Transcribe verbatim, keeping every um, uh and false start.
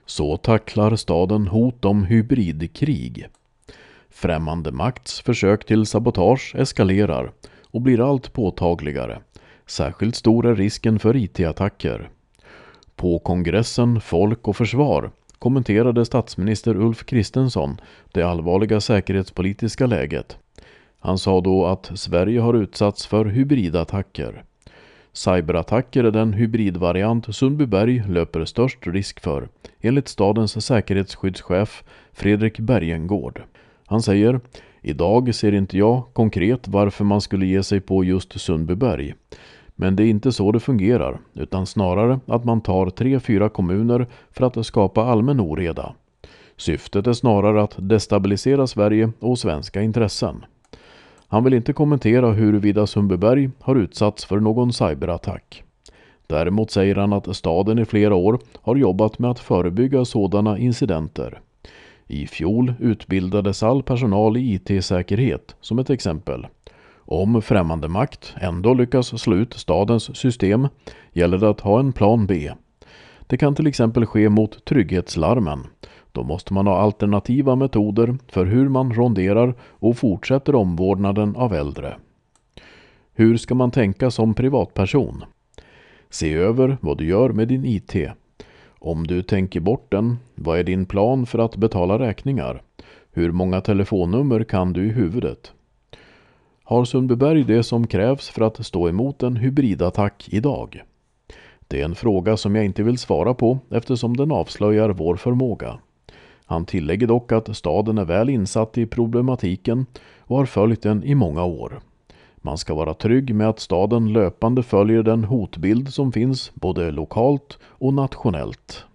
Så tacklar staden hot om hybridkrig. Främmande makts försök till sabotage eskalerar och blir allt påtagligare. Särskilt stor är risken för I T-attacker. På kongressen Folk och Försvar kommenterade statsminister Ulf Kristersson det allvarliga säkerhetspolitiska läget. Han sa då att Sverige har utsatts för hybridattacker. Cyberattacker är den hybridvariant Sundbyberg löper störst risk för, enligt stadens säkerhetsskyddschef Fredrik Bergengård. Han säger: idag ser inte jag konkret varför man skulle ge sig på just Sundbyberg. Men det är inte så det fungerar, utan snarare att man tar tre, fyra kommuner för att skapa allmän oreda. Syftet är snarare att destabilisera Sverige och svenska intressen. Han vill inte kommentera huruvida Sundbyberg har utsatts för någon cyberattack. Däremot säger han att staden i flera år har jobbat med att förebygga sådana incidenter. I fjol utbildades all personal i I T-säkerhet som ett exempel. Om främmande makt ändå lyckas slå ut stadens system gäller det att ha en plan B. Det kan till exempel ske mot trygghetslarmen. Då måste man ha alternativa metoder för hur man ronderar och fortsätter omvårdnaden av äldre. Hur ska man tänka som privatperson? Se över vad du gör med din I T. Om du tänker bort den, vad är din plan för att betala räkningar? Hur många telefonnummer kan du i huvudet? Har Sundbyberg det som krävs för att stå emot en hybridattack idag? Det är en fråga som jag inte vill svara på eftersom den avslöjar vår förmåga. Han tillägger dock att staden är väl insatt i problematiken och har följt den i många år. Man ska vara trygg med att staden löpande följer den hotbild som finns både lokalt och nationellt.